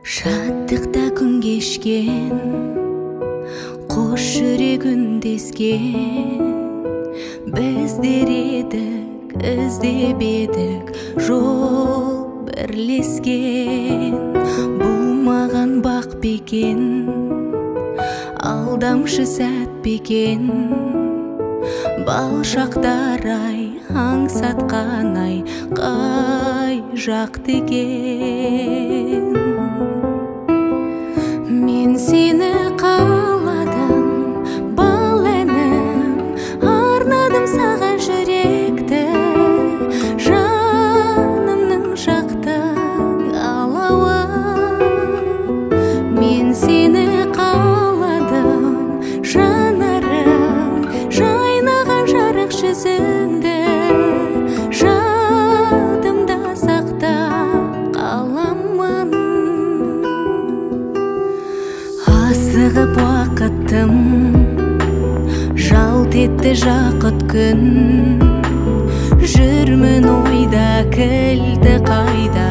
Шаттықта күн кешкен, қош жүрек үндескен. Біздер едік, іздеп едік, жол бірлескен. Бұл маған бақ бекен, алдамшы сәт бекен. Бал шақтар ай, аңсатқан ай, қай жақты екен. Мен сені қаладым, бал әнім, арнадым саған жүректі, жанымның жақтың алауы. Мен сені қаладым, жанарым, жайнаған жарық жүзіңді, жадымда сақтап қаламын. Асығып уақыттым, жалт етті жақұт күн. Жүрмін ойда, кілті қайда,